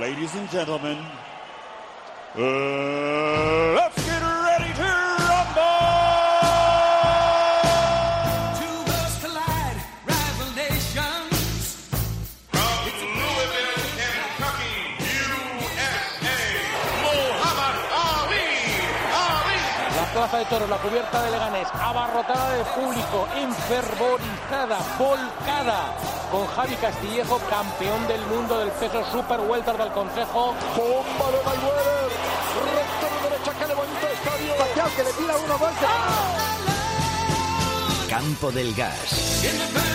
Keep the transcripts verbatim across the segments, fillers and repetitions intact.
Ladies and gentlemen, uh, let's get ready to rumble! Two worlds collide, rival nations. From Louisville, Kentucky, U S A, Muhammad Ali, Ali. La plaza de toros, la cubierta de Leganés, abarrotada de público, enfervorizada, volcada, con Javi Castillejo, campeón del mundo del peso super welter del Consejo. Bomba de Mayweather, recto de derecha, que le bonito estadio. Pacquiao, que le tira uno más. Campo del Gas.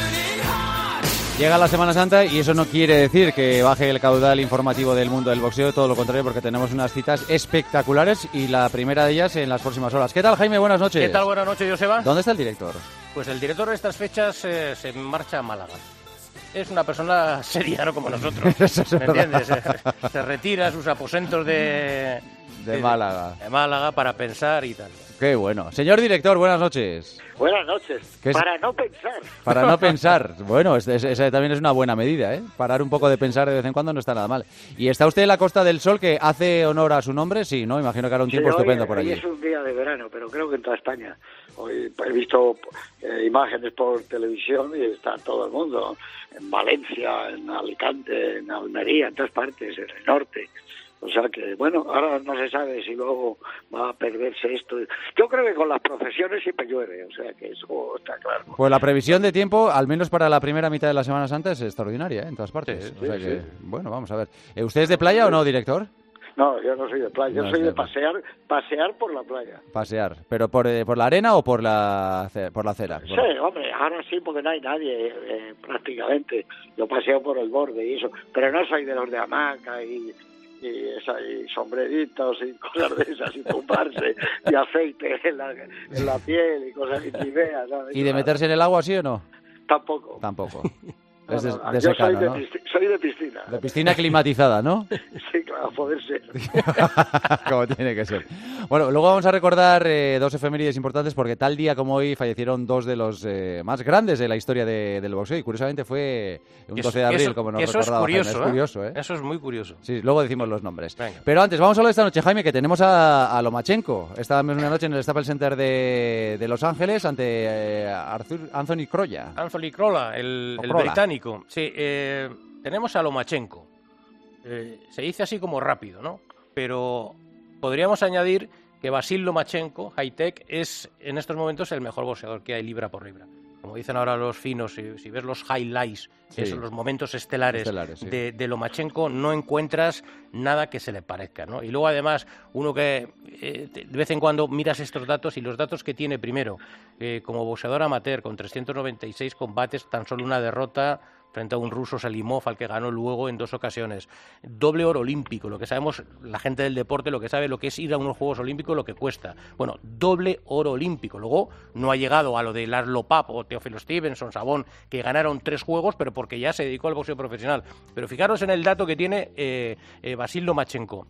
Llega la Semana Santa y eso no quiere decir que baje el caudal informativo del mundo del boxeo, todo lo contrario, porque tenemos unas citas espectaculares y la primera de ellas en las próximas horas. ¿Qué tal, Jaime? Buenas noches. ¿Qué tal? Buenas noches, Joseba. ¿Dónde está el director? Pues el director de estas fechas eh, se marcha a Málaga. Es una persona seria, no como nosotros, ¿me entiendes? Se, se retira a sus aposentos de, de, de Málaga. De Málaga para pensar y tal. Qué bueno. Señor director, buenas noches. Buenas noches. Para no pensar. Para no pensar. Bueno, esa es, es, también es una buena medida, ¿eh? Parar un poco de pensar de vez en cuando no está nada mal. ¿Y está usted en la Costa del Sol, que hace honor a su nombre? Sí, ¿no? Imagino que hará un tiempo sí, estupendo hoy, por allí. Hoy es un día de verano, pero creo que en toda España. Hoy he visto eh, imágenes por televisión y está todo el mundo. En Valencia, en Alicante, en Almería, en todas partes, en el norte. O sea que, bueno, ahora no se sabe si luego va a perderse esto. Yo creo que con las profesiones siempre llueve, o sea que eso está claro. Pues la previsión de tiempo, al menos para la primera mitad de la Semana Santa, es extraordinaria, ¿eh? En todas partes. Sí, o sea sí, que, sí. Bueno, vamos a ver. ¿Usted es de playa o no, director? No, yo no soy de playa, yo no soy de, de pasear pasear por la playa. Pasear, ¿pero por, eh, por la arena o por la, por la acera? Sí, hombre, ahora sí, porque no hay nadie eh, prácticamente. Yo paseo por el borde y eso, pero no soy de los de hamaca y... Y, esa, y sombreritos y cosas de esas, y tumbarse, y aceite en la, en la piel y cosas y tibeas, ¿sabes? ¿Y de meterse en el agua, sí o no? Tampoco. Tampoco. No, es de, no, de yo secano, soy de, ¿no? piscina, soy de piscina. De piscina climatizada, ¿no? Sí, claro, poder ser. Como tiene que ser. Bueno, luego vamos a recordar eh, dos efemérides importantes, porque tal día como hoy fallecieron dos de los eh, más grandes de la historia de, del boxeo, y curiosamente fue un doce de abril, eso, como nos eso recordaba es curioso, Jaime. Es curioso, ¿eh? Eso es muy curioso. Sí, luego decimos los nombres. Venga. Pero antes, vamos a hablar esta noche, Jaime, que tenemos a, a Lomachenko. Esta misma noche en el Staples Center de, de Los Ángeles ante eh, Arthur, Anthony Crolla. Anthony Crolla, el, el británico. Sí, eh, tenemos a Lomachenko. Eh, se dice así como rápido, ¿no? Pero podríamos añadir que Vasil Lomachenko, high-tech, es en estos momentos el mejor boxeador que hay libra por libra. Como dicen ahora los finos, si, si ves los highlights, sí. esos, los momentos estelares, estelares sí. de, de Lomachenko, no encuentras nada que se le parezca, ¿no? Y luego además, uno que eh, de vez en cuando miras estos datos y los datos que tiene primero, eh, como boxeador amateur, con trescientos noventa y seis combates, tan solo una derrota frente a un ruso, Salimov, al que ganó luego en dos ocasiones. Doble oro olímpico, lo que sabemos, la gente del deporte, lo que sabe lo que es ir a unos Juegos Olímpicos, lo que cuesta. Bueno, doble oro olímpico. Luego no ha llegado a lo de Laszlo Papp o Teófilo Stevenson, Sabón, que ganaron tres juegos, pero porque ya se dedicó al boxeo profesional. Pero fijaros en el dato que tiene eh, eh, Vasil Lomachenko.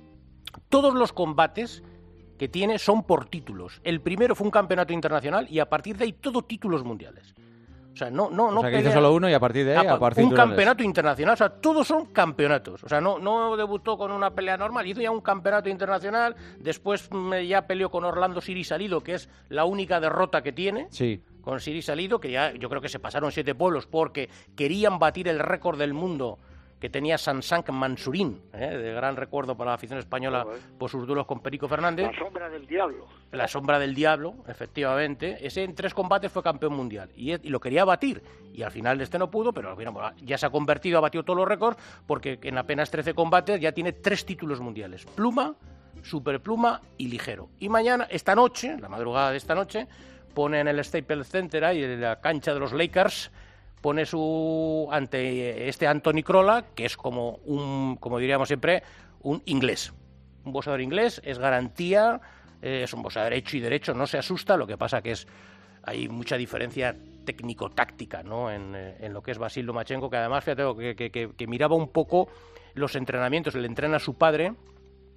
Todos los combates que tiene son por títulos. El primero fue un campeonato internacional y a partir de ahí todo títulos mundiales. O sea, no, no, no o sea, que pelea. hizo solo uno y a partir de ahí a, a partir un campeonato internacional, o sea, todos son campeonatos. O sea, no, no debutó con una pelea normal, hizo ya un campeonato internacional, después ya peleó con Orlando Siri Salido, que es la única derrota que tiene. Sí. Con Siri Salido, que ya yo creo que se pasaron siete pueblos porque querían batir el récord del mundo que tenía Sansank Mansurín, ¿eh? de gran recuerdo para la afición española oh, eh. por sus duelos con Perico Fernández. La sombra del diablo. La sombra del diablo, efectivamente. Ese en tres combates fue campeón mundial y, y lo quería batir. Y al final este no pudo, pero bueno, ya se ha convertido, ha batido todos los récords porque en apenas trece combates ya tiene tres títulos mundiales. Pluma, superpluma y ligero. Y mañana, esta noche, la madrugada de esta noche, pone en el Staples Center, ahí en la cancha de los Lakers, pone su ante este Anthony Crolla, que es como un, como diríamos siempre, un inglés. Un boxeador inglés, es garantía, eh, es un boxeador hecho y derecho, no se asusta, lo que pasa que es hay mucha diferencia técnico-táctica, ¿no? en, en lo que es Vasil Lomachenko, que además, fíjate, que, que, que, que miraba un poco los entrenamientos, le entrena a su padre,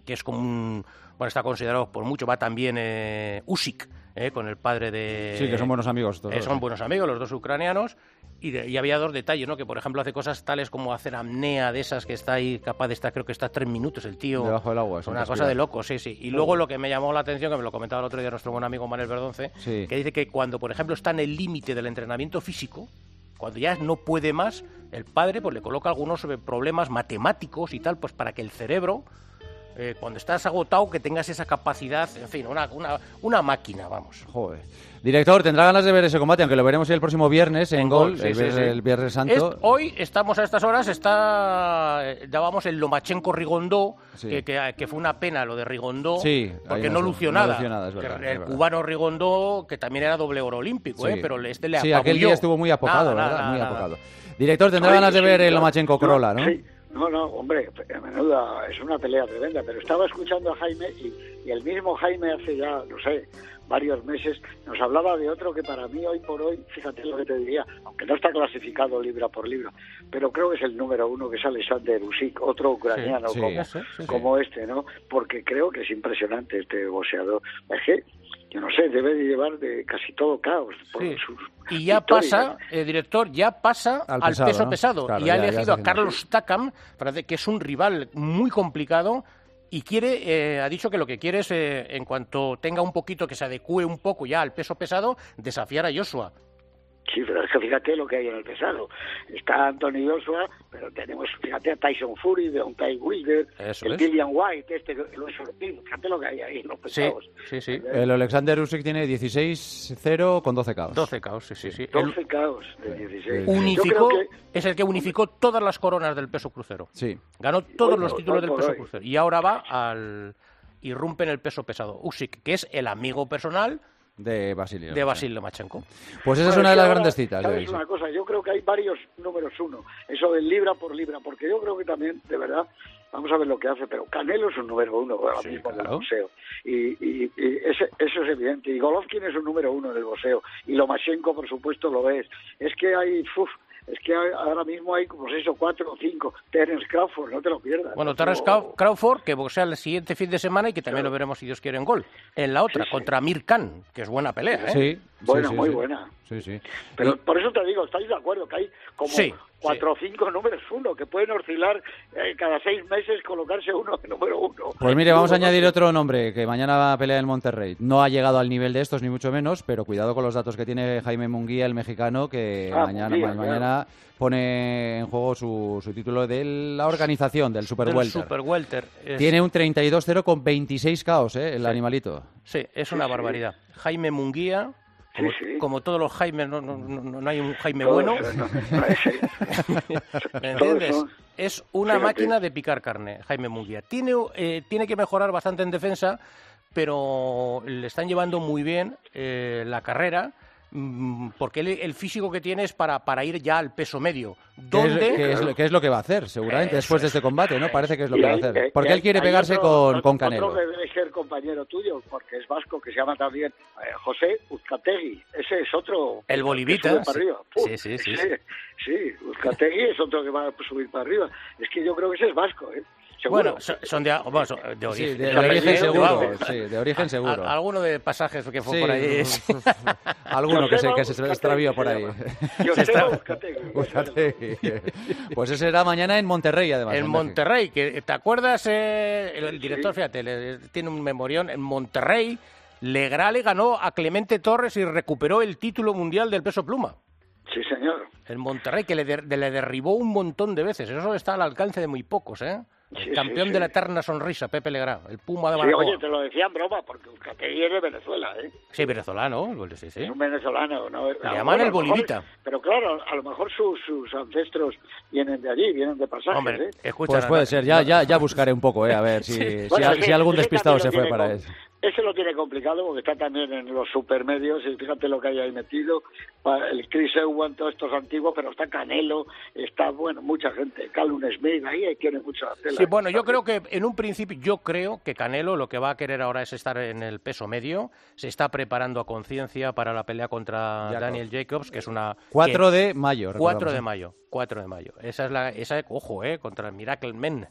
que es como un... Bueno, está considerado por mucho, va también eh, Usyk, eh, con el padre de... Sí, que son buenos amigos todos. Eh, son buenos amigos, los dos ucranianos, y, de, y había dos detalles, ¿no? Que, por ejemplo, hace cosas tales como hacer apnea de esas que está ahí capaz de estar, creo que está tres minutos el tío... Debajo del agua. Una cosa de loco, sí, sí. Y luego lo que me llamó la atención, que me lo comentaba el otro día nuestro buen amigo Manuel Verdonce, sí. que dice que cuando, por ejemplo, está en el límite del entrenamiento físico, cuando ya no puede más, el padre pues le coloca algunos problemas matemáticos y tal, pues para que el cerebro... Eh, cuando estás agotado, que tengas esa capacidad, en fin, una, una, una máquina, vamos. Joder. Director, tendrá ganas de ver ese combate, aunque lo veremos el próximo viernes en, en Gol, sí, el, viernes, sí, sí. el Viernes Santo. Es, hoy estamos a estas horas, está, ya vamos, el Lomachenko-Rigondó, sí. que, que, que fue una pena lo de Rigondó, sí, porque no, no lució no nada. Lució nada es verdad, el es verdad. cubano Rigondó, que también era doble oro olímpico, sí. eh, pero este le apabulló. Sí, aquel día estuvo muy apocado, nada, ¿verdad? Nada, muy nada. apocado. Director, tendrá Oye, ganas de sí, ver sí, el Lomachenko-Crolla, ¿no? Sí. No, no, hombre, menuda, es una pelea tremenda, pero estaba escuchando a Jaime y, y el mismo Jaime hace ya, no sé, varios meses nos hablaba de otro que para mí hoy por hoy, fíjate lo que te diría, aunque no está clasificado libra por libra, pero creo que es el número uno, que es Alexander Usyk, otro ucraniano sí, sí, como, sí, sí, como sí. este, ¿no? Porque creo que es impresionante este boxeador. Es que, yo no sé, debe de llevar de casi todo caos por sí. sus Y ya victorias. pasa, eh, director, ya pasa al, al pesado, peso ¿no? pesado. Claro, y ha ya, elegido ya a Carlos Takam, que es un rival muy complicado, y quiere, eh, ha dicho que lo que quiere es, eh, en cuanto tenga un poquito, que se adecue un poco ya al peso pesado, desafiar a Joshua. Sí, pero es que fíjate lo que hay en el pesado. Está Anthony Joshua, pero tenemos, fíjate, a Tyson Fury, Deontay Wilder, Eso el es. Dillian White, este que lo he sortido. Fíjate lo que hay ahí en los pesados. Sí, sí, sí. El Alexander Usyk tiene dieciséis cero con doce caos. doce caos, sí, sí, sí. doce caos de dieciséis. Unificó, Yo creo que... es el que unificó todas las coronas del peso crucero. Sí. Ganó todos Hoy, los hoy, títulos hoy del por peso hoy. crucero. Y ahora va al... irrumpe en el peso pesado. Usyk, que es el amigo personal de Basilio. De Vasil Lomachenko. Pues esa bueno, es una de las ahora, grandes citas. ¿Sabes una cosa? Yo creo que hay varios números uno. Eso del libra por libra, porque yo creo que también, de verdad, vamos a ver lo que hace, pero Canelo es un número uno ahora sí, mismo claro. del boxeo. Y, y, y ese, eso es evidente. Y Golovkin es un número uno del boxeo. Y Lomachenko, por supuesto, lo es. Es que hay... Uf, es que hay, ahora mismo hay como seis o cuatro o cinco. Terence Crawford, no te lo pierdas. Bueno, ¿no? Terence o... Crawford, que boxea el siguiente fin de semana y que también claro. lo veremos, si Dios quiere, en Gol. En la otra, sí, sí. contra Amir Khan, que es buena pelea, ¿eh? Sí. Bueno, sí, sí, muy sí. buena. Sí, sí. Pero y... por eso te digo, ¿estáis de acuerdo? Que hay como sí, cuatro sí. o cinco números uno, que pueden oscilar eh, cada seis meses, colocarse uno de número uno. Pues mire, vamos a Uno, añadir dos, otro nombre, que mañana pelea en Monterrey. No ha llegado al nivel de estos, ni mucho menos, pero cuidado con los datos que tiene Jaime Munguía, el mexicano, que Ah, mañana, Munguía, ma- mañana pone en juego su, su título de la organización, del Super Del Welter. Super Welter. Es- Tiene un treinta y dos cero con veintiséis caos, ¿eh? El Sí. animalito. Sí, es una Sí, sí. barbaridad. Jaime Munguía, como, Sí, sí. como todos los Jaimes, no, no, no, no hay un Jaime Todos, bueno. no, no, sí. ¿Me entiendes? Todos son- Es una Fíjate. máquina de picar carne, Jaime Munguía. Tiene, eh, tiene que mejorar bastante en defensa, pero le están llevando muy bien eh, la carrera, mm, porque él- el físico que tiene es para, para ir ya al peso medio. ¿Qué es, ¿Dónde? qué es lo- qué es lo que va a hacer, seguramente, Eso después de es. este combate, ¿no? Parece que es lo Y que va a hay- hacer. eh, Porque y él quiere hay pegarse otro- con, otro- con Canelo. Otro que debe ser compañero tuyo, porque es vasco, que se llama también eh, José Uzcategui. Ese es otro. El que bolivita, sube para sí. arriba. Puf, Sí, sí, sí, ese- sí, Uzcategui es otro que va a subir para arriba. Es que yo creo que ese es vasco, ¿eh? Seguro. Bueno, son, son de, bueno, son de Sí, origen. de, de Se origen apellido, seguro. vamos. Sí, de origen seguro. A- a- alguno de pasajes que fue Sí, por ahí. sí. Alguno que se, Joseba que se Uzcategui extravió por se ahí. llama. Joseba Uzcategui. Uzcategui. Pues ese será mañana en Monterrey, además. En en Monterrey, que ¿te acuerdas? eh, el, el director, fíjate, le- tiene un memorión. En Monterrey, Legrale ganó a Clemente Torres y recuperó el título mundial del peso pluma. Sí, señor. En Monterrey, que le, der- le derribó un montón de veces. Eso está al alcance de muy pocos, ¿eh? El Sí, campeón sí, de la sí. eterna sonrisa, Pepe Legrá, el Puma de Sí, Baracoa. oye, te lo decía en broma, porque Uzcategui es de Venezuela, ¿eh? Sí, venezolano, pues sí, sí. Es un venezolano, ¿no? Le llaman el bolivita. Pero claro, a lo mejor sus, sus ancestros vienen de allí, vienen de pasajes, Hombre, ¿eh? escucha. Pues puede no- ser, ya, ya, ya buscaré un poco, eh, a ver si, si, Bueno, a- ese- si algún ese despistado también se lo fue tiene para com- eso. Ese lo tiene complicado porque está también en los supermedios y fíjate lo que hay ahí metido. Pa- El Chris Eubank, todos estos antiguos, pero está Canelo, está, bueno, mucha gente. Callum Smith, ahí hay- tiene mucha tela. Sí, bueno, yo creo que en un principio, yo creo que Canelo lo que va a querer ahora es estar en el peso medio, se está preparando a conciencia para la pelea contra Jacobs. Daniel Jacobs, que es una... cuatro que- de mayo. cuatro recordamos, de ¿eh? mayo, cuatro de mayo. Esa es la, esa, ojo, eh, contra el Miracle Man.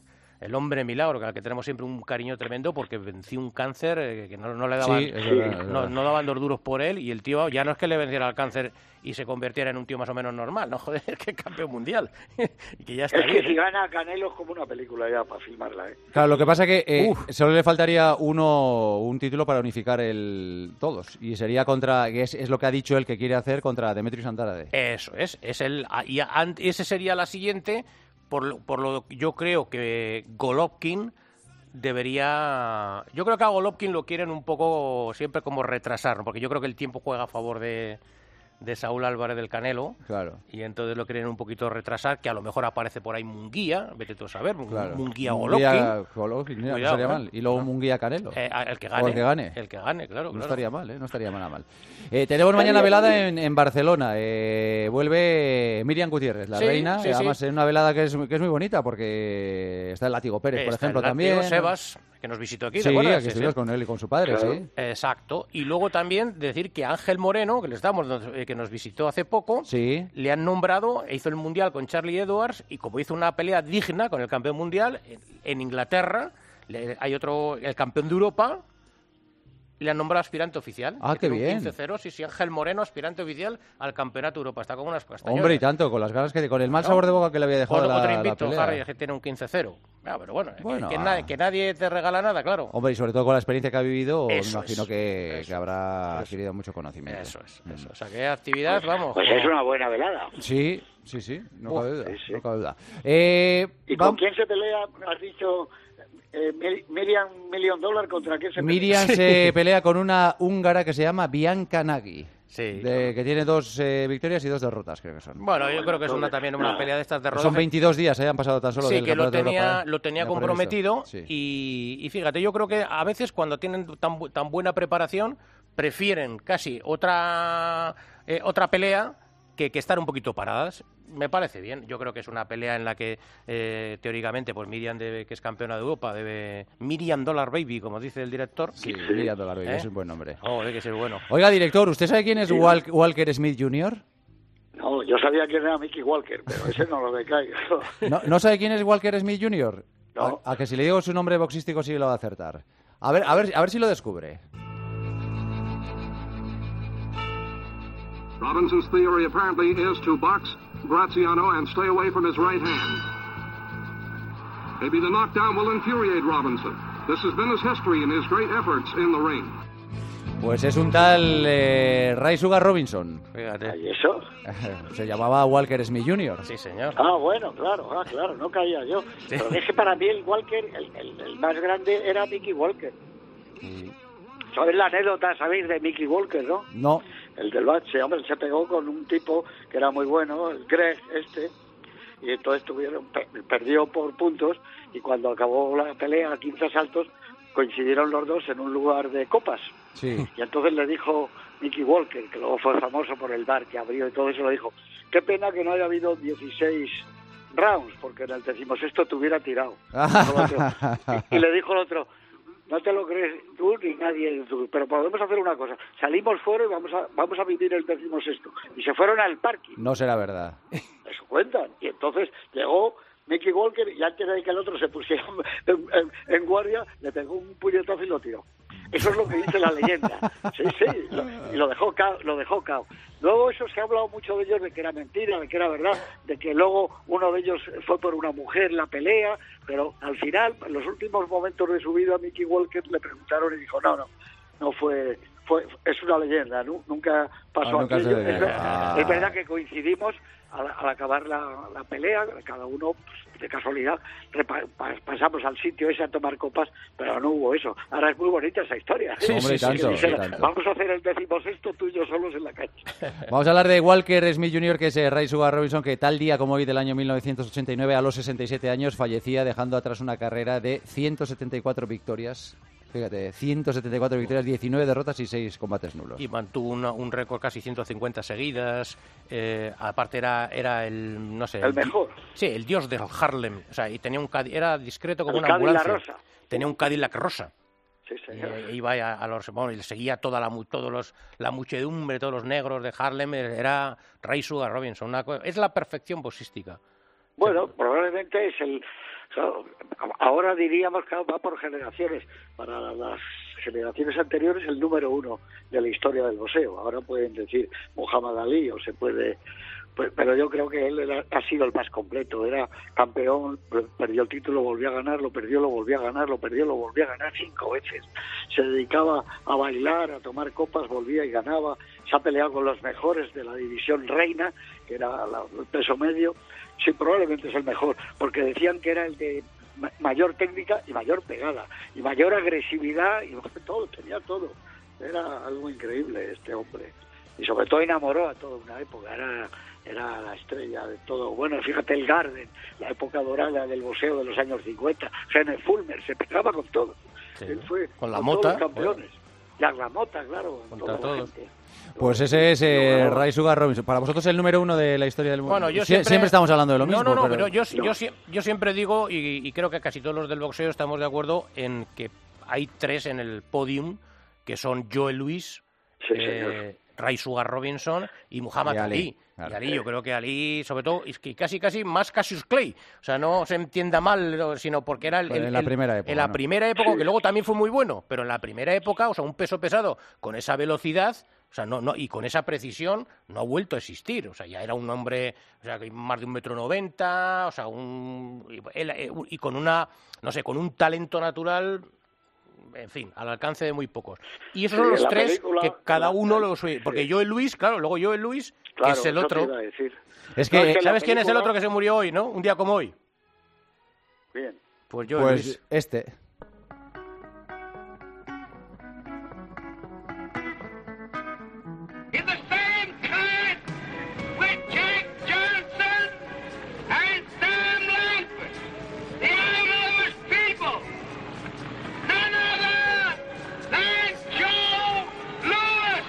el hombre milagro, al que tenemos siempre un cariño tremendo porque venció un cáncer eh, que no, no le daban, Sí, es verdad, es no, verdad. no daban dos duros por él, y el tío ya no es que le venciera el cáncer y se convirtiera en un tío más o menos normal, no joder, que es campeón mundial y que ya está Es que bien. si gana Canelo es como una película ya para filmarla, ¿eh? Claro, lo que pasa que eh, solo le faltaría uno un título para unificar el todos, y sería contra, que es, es lo que ha dicho él que quiere hacer contra Demetrius Andrade. Eso es, es el y an- ese sería la siguiente, por lo, por lo que yo creo que Golovkin debería, yo creo que a Golovkin lo quieren un poco siempre como retrasar, ¿no? Porque yo creo que el tiempo juega a favor de de Saúl Álvarez del Canelo, Claro. y entonces lo quieren un poquito retrasar, que a lo mejor aparece por ahí Munguía, vete tú a saber, Claro. Munguía Munguía Golovkin, Golovkin, mira, no Cuidado, estaría ¿eh? mal. Y luego No. Munguía Canelo. Eh, el que O gane, el que gane. el que gane, claro, No claro. estaría mal, ¿eh? No estaría nada mal. Eh, tenemos mañana velada en, en Barcelona. Eh, vuelve Miriam Gutiérrez, la Sí, reina. sí, además, sí. en una velada que es, que es muy bonita porque está el Látigo Pérez, por Está ejemplo, el látigo también. Sebas, que nos visitó aquí, ¿te Sí, acuerdas? aquí estuvimos con él y con su padre, Claro. sí. Exacto. Y luego también decir que Ángel Moreno, que les damos, eh, que nos visitó hace poco, Sí. le han nombrado, hizo el Mundial con Charlie Edwards, y como hizo una pelea digna con el campeón mundial, en, en Inglaterra, le- hay otro, el campeón de Europa, le han nombrado aspirante oficial. Ah, que qué tiene un bien. quince cero, sí, sí, Ángel Moreno, aspirante oficial al Campeonato de Europa. Está con unas castañonas. Hombre, y tanto, con las ganas que con el mal sabor de boca que le había dejado Otro, la, otro la invicto, pelea. Harry, que tiene un quince cero. Ah, pero bueno, que- Bueno, que, ah. na- que nadie te regala nada, claro. Hombre, y sobre todo con la experiencia que ha vivido, me Eso imagino es, que, eso que habrá es, adquirido mucho conocimiento. Eso es, eso. O sea, que actividad, vamos. Pues como- es una buena velada. Sí, sí, sí, no Uf, cabe duda. sí, sí. No cabe duda. Eh, ¿Y vam- con quién se pelea? Has dicho eh, Mir- Miriam Million Dollar, ¿contra quién se pelea? Miriam se pelea con una húngara que se llama Bianca Nagy, Sí. de- que tiene dos eh, victorias y dos derrotas, creo que son. Bueno, yo creo que es una, también una pelea de estas de rodaje. Son veintidós días, eh, han pasado tan solo Sí, del que lo Campeonato de tenía, Europa, ¿eh? lo tenía Ya comprometido previsto, sí. y, y fíjate, yo creo que a veces cuando tienen tan, bu- tan buena preparación prefieren casi otra eh, otra pelea que, que estar un poquito paradas. Me parece bien. Yo creo que es una pelea en la que eh, teóricamente pues Miriam, debe, que es campeona de Europa, debe Miriam Dollar Baby, como dice el director. Sí, Miriam Dollar Baby, ¿Eh? es un buen nombre. Oh, que es el bueno. Oiga, director, ¿usted sabe quién es Sí. Wal- Walker Smith junior? No, yo sabía quién era Mickey Walker, pero ese no lo me caigo. ¿No, ¿No sabe quién es Walker Smith junior? No. A, a que si le digo su nombre boxístico sí lo va a acertar. A ver, a ver, a ver si lo descubre. Robinson's theory apparently is to box Graziano and stay away from his right hand. Maybe the knockdown will infuriate Robinson. This has been his history in his great efforts in the ring. Pues es un tal eh, Ray Sugar Robinson. Fíjate. ¿Y eso? Se llamaba Walker Smith junior Sí, señor. Ah, bueno, claro, ah, claro, no caía yo. Pero es que para mí el Walker, el, el- el más grande era Mickey Walker. ¿Sabéis la anécdota, sabéis, de Mickey Walker, no? No. El del bache, hombre, se pegó con un tipo que era muy bueno, el Greg este, y entonces tuvieron, pe- perdió por puntos, y cuando acabó la pelea a quince asaltos, coincidieron los dos en un lugar de copas. Sí. Y entonces le dijo Mickey Walker, que luego fue famoso por el bar que abrió y todo eso, le dijo, qué pena que no haya habido dieciséis rounds, porque en el decimosexto te hubiera tirado. Dijo el otro. Y, y le dijo el otro, no te lo crees tú ni nadie, tú, pero podemos hacer una cosa, salimos fuera y vamos a vamos a vivir el decimosexto. Y se fueron al parking, No será verdad. eso cuentan. Y entonces llegó Mickey Walker y antes de que el otro se pusiera en, en- en guardia, le pegó un puñetazo y lo tiró. Eso es lo que dice la leyenda. Sí, sí, lo- y lo dejó cao, lo dejó cao. Luego eso se ha hablado mucho de ellos, de que era mentira, de que era verdad, de que luego uno de ellos fue por una mujer la pelea, pero al final, en los últimos momentos de su vida, a Mickey Walker le preguntaron y dijo, no, no, no fue... Fue, es una leyenda, nu- nunca pasó Ah, nunca aquello. se- Es, ver- ah. es verdad que coincidimos al, al acabar la, la pelea, cada uno pues, de casualidad repa- pa- pasamos al sitio ese a tomar copas, pero no hubo eso. Ahora es muy bonita esa historia. Sí, Hombre, sí, y tanto, Que y dijera, tanto. vamos a hacer el decimosexto tú y yo solos en la calle. Vamos a hablar de Walker Smith junior, que es eh, Ray Sugar Robinson, que tal día como hoy del año mil novecientos ochenta y nueve, a los sesenta y siete años, fallecía dejando atrás una carrera de ciento setenta y cuatro victorias. Fíjate, ciento setenta y cuatro victorias, diecinueve derrotas y seis combates nulos. Y mantuvo una- un récord casi ciento cincuenta seguidas. eh, aparte era era el no sé El di- mejor. Sí, el dios del Harlem. O sea, y tenía un Cadi- era discreto como El una Cadillac ambulancia. rosa. Tenía un Cadillac rosa. Sí, Y, señor. eh, iba a, a los bueno, y le seguía toda la mu- todos los la muchedumbre, todos los negros de Harlem. eh, Era Ray Sugar Robinson. Una co- es la perfección boxística. Bueno, probablemente es el Claro, ahora diríamos que va por generaciones. Para las generaciones anteriores, el número uno de la historia del boxeo. Ahora pueden decir Muhammad Ali o se puede... Pero yo creo que él era, ha sido el más completo. Era campeón, perdió el título, volvió a ganar, lo perdió, lo volvió a ganar, lo perdió, lo volvió a ganar cinco veces. Se dedicaba a bailar, a tomar copas, volvía y ganaba. Se ha peleado con los mejores de la división reina, que era la, el peso medio. Sí, probablemente es el mejor, porque decían que era el de mayor técnica y mayor pegada, y mayor agresividad, y todo, tenía todo. Era algo increíble este hombre. Y sobre todo enamoró a toda una época, era... era la estrella de todo. Bueno, fíjate el Garden, la época dorada del boxeo de los años cincuenta. Gene Fulmer se pegaba con todo. Sí, Él fue con la con mota. todos los campeones. Bueno. Ya la mota, claro. Contra todos. Gente. Pues ese es eh, Ray Sugar Robinson. Para vosotros el número uno de la historia del mundo. Bueno, yo Sie- siempre, siempre estamos hablando de lo mismo. No, no, no, pero, pero yo, yo, yo siempre digo, y, y creo que casi todos los del boxeo estamos de acuerdo en que hay tres en el podium, que son Joe Louis, Sí, eh, Ray Sugar Robinson y Muhammad Y Ali, Ali. claro. Y Ali, yo creo que Ali, sobre todo, es que casi casi más Cassius Clay. O sea, no se entienda mal, sino porque era el, Pues en el- la el- primera época, en la ¿no? primera época, Sí. que luego también fue muy bueno, pero en la primera época, o sea, un peso pesado con esa velocidad, o sea, no, no, y con esa precisión, no ha vuelto a existir. O sea, ya era un hombre, o sea, más de un metro noventa, o sea, un y, él- y con una, no sé, con un talento natural, en fin, al alcance de muy pocos. Y esos Sí, son los la tres película- que cada la- uno la- los... Porque sí. Joe Louis, claro, luego Joe Louis, que Claro, es el eso te otro... iba a decir. Es No, que, es que la ¿Sabes quién es el película- otro que se murió hoy, no? Un día como hoy. Bien. Pues Joe pues Louis. este. In the same cut with Jack Johnson and Sam Langford, the Irish people, none other than Joe Louis.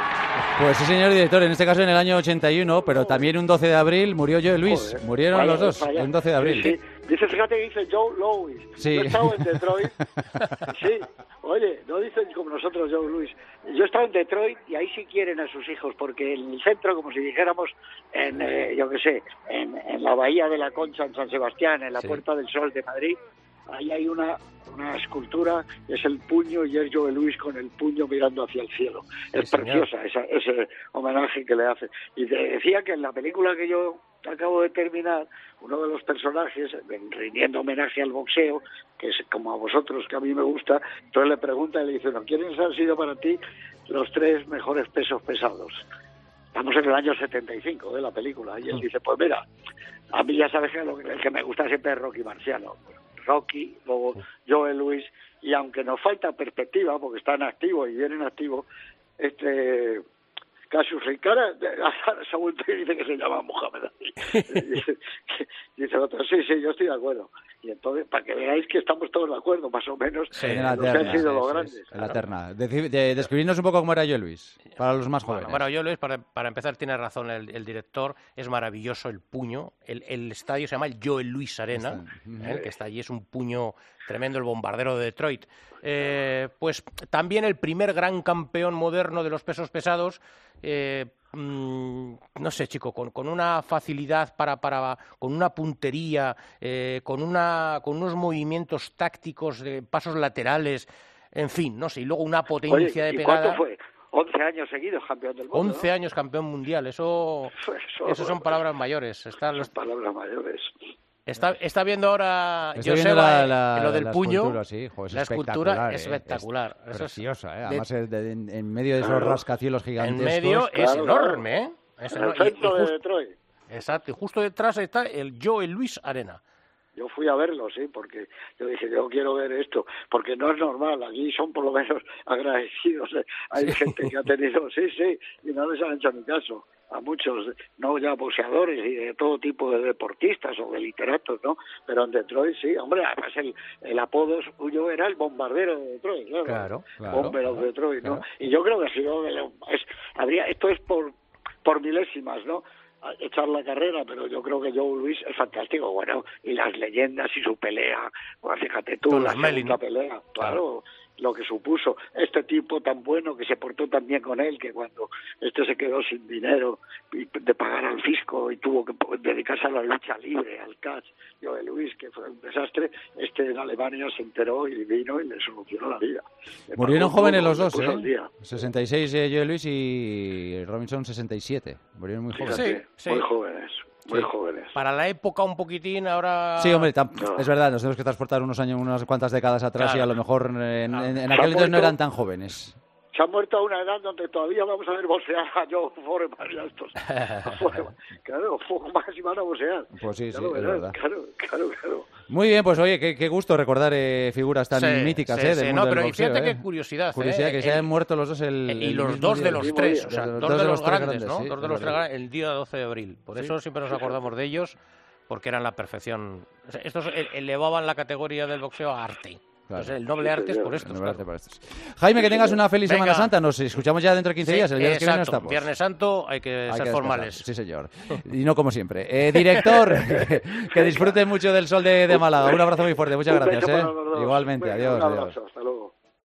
Pues sí, señor director, en este caso en el año ochenta y uno, pero también un doce de abril murió Joe Louis. Joder. Murieron Vaya, los dos, vaya. un doce de abril. Sí, sí. Dice, fíjate que dice Joe Louis. Sí. Yo he estado en Detroit. Sí, oye, no dicen como nosotros Joe Louis. Yo he estado en Detroit y ahí sí quieren a sus hijos, porque en el centro, como si dijéramos, en, eh, yo qué sé, en, en la Bahía de la Concha, en San Sebastián, en la Sí. Puerta del Sol de Madrid, ahí hay una, una escultura, es el puño y es Joe Louis con el puño mirando hacia el cielo. Es Sí, señor. preciosa esa, ese homenaje que le hace. Y te decía que en la película que yo acabo de terminar, uno de los personajes, rindiendo homenaje al boxeo, que es como a vosotros, que a mí me gusta, entonces le pregunta y le dice, ¿no quiénes han sido para ti los tres mejores pesos pesados? Estamos en el año setenta y cinco de la película, y él dice, pues mira, a mí ya sabes que lo que, el que me gusta siempre es Rocky Marciano. Rocky, luego Joe Louis, y aunque nos falta perspectiva, porque está en activo y viene en activo, este... Cassius Ricara se ha vuelto y dice que se llama Mohamed Ali. dice, dice el otro, sí, sí, yo estoy de acuerdo. Y entonces, para que veáis que estamos todos de acuerdo, más o menos, Sí, En la los que han terna, sido sí, los sí, grandes. en la terna. Deci- de- describirnos un poco cómo era Joe Louis, para los más jóvenes. Bueno, yo Luis, para, para empezar, tiene razón el, el director, es maravilloso el puño. El, el estadio se llama el Joe Louis Arena, Está- ¿eh? El que está allí es un puño tremendo, el bombardero de Detroit. Eh, pues también el primer gran campeón moderno de los pesos pesados, eh, mm, no sé, chico, con, con una facilidad para, para con una puntería, eh, con, una, con unos movimientos tácticos, de pasos laterales, en fin, no sé, y luego una potencia Oye, de ¿y pegada. cuánto fue? once años seguidos campeón del mundo, once ¿no? años campeón mundial, eso, Eso- eso son palabras mayores. Está, Son los- palabras mayores. está, está viendo ahora Estoy viendo Joseba la, la- eh, lo del la puño. escultura, sí, jo, es la escultura espectacular, es eh, espectacular. es Eso es- preciosa, eh. de- Además, es de- en, en medio de esos Claro. rascacielos en gigantescos. medio es claro, claro. enorme, ¿eh? Es En el enorme. Y- y centro de jus- Detroit. exacto, y justo detrás está el Joe Louis Arena. Yo fui a verlo, sí, porque yo dije, yo quiero ver esto, porque no es normal, aquí son por lo menos agradecidos. eh. Hay gente que ha tenido, sí, sí, y no les han hecho ni caso. A muchos, no ya boxeadores y de todo tipo de deportistas o de literatos, ¿no? Pero en Detroit, sí, hombre, además el, el apodo suyo era el bombardero de Detroit, claro. Claro, claro, Bomber of claro, Detroit, ¿no? claro. Y yo creo que ha sido, de lo- es, habría, esto es por, por milésimas, ¿no? A echar la carrera, pero yo creo que Joe Louis es fantástico, bueno, y las leyendas y su pelea, bueno, fíjate tú, Con la las Melly, segunda ¿no? pelea, claro, lo que supuso este tipo tan bueno que se portó tan bien con él, que cuando este se quedó sin dinero de pagar al fisco y tuvo que dedicarse a la lucha libre, al catch, Joe Louis, que fue un desastre, este en Alemania se enteró y vino y le solucionó la vida. Le Murieron pagó jóvenes todo, los le dos, puso al ¿eh? día. sesenta y seis eh, Joe Louis y Robinson sesenta y siete. Murieron muy jóvenes. Fíjate, Sí, sí. muy jóvenes, muy Sí. jóvenes. Para la época un poquitín, ahora... Sí, hombre, tam- No. es verdad, nos tenemos que transportar unos años, unas cuantas décadas atrás Claro. y a lo mejor eh, en, Claro. en- en Se aquel ha entonces no muerto- eran tan jóvenes. Se han muerto a una edad donde todavía vamos a ver boxear a Joe Foreman y a estos. A Foreman. Claro, poco más y van a boxear. Pues sí, Ya sí, lo es verás, verdad. Claro, claro, claro. Muy bien, pues oye, qué, qué gusto recordar eh, figuras tan Sí, míticas sí, eh, sí, del no, mundo pero del y boxeo. fíjate eh. qué curiosidad. Curiosidad eh, que el- se hayan muerto los dos el, y el los mismo dos día. de los mismo tres, día. o sea, Los dos, dos de de los los tres grandes, grandes, ¿no? sí, Dos de es los tres verdad. grandes, el día doce de abril. Por eso siempre nos acordamos de ellos, porque eran la perfección. O sea, estos e- elevaban la categoría del boxeo a arte. Claro. Entonces, el noble arte es por Me estos. parece claro. para estos. Jaime, que tengas una feliz Venga. Semana Santa. Nos escuchamos ya dentro de quince Sí, días. El viernes que viene no exacto. estamos. Viernes Santo hay que Hay ser que formales. descansar. Sí, señor. Y no como siempre. Eh, director, que, que disfruten mucho del sol de, de Málaga. Un abrazo muy fuerte. Muchas Un gracias. beso eh. para los dos. Igualmente. Venga, Adiós. un adiós. abrazo. Hasta